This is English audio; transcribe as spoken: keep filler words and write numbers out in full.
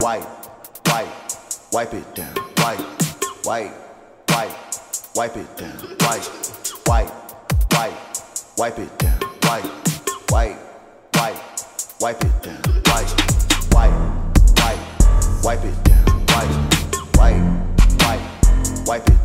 wipe, wipe, wipe it down, wipe, wipe, wipe, wipe it down, wipe, wipe, wipe, wipe it down, wipe, wipe, wipe, wipe it down, wipe, wipe, wipe, wipe it down, wipe, wipe, wipe, wipe it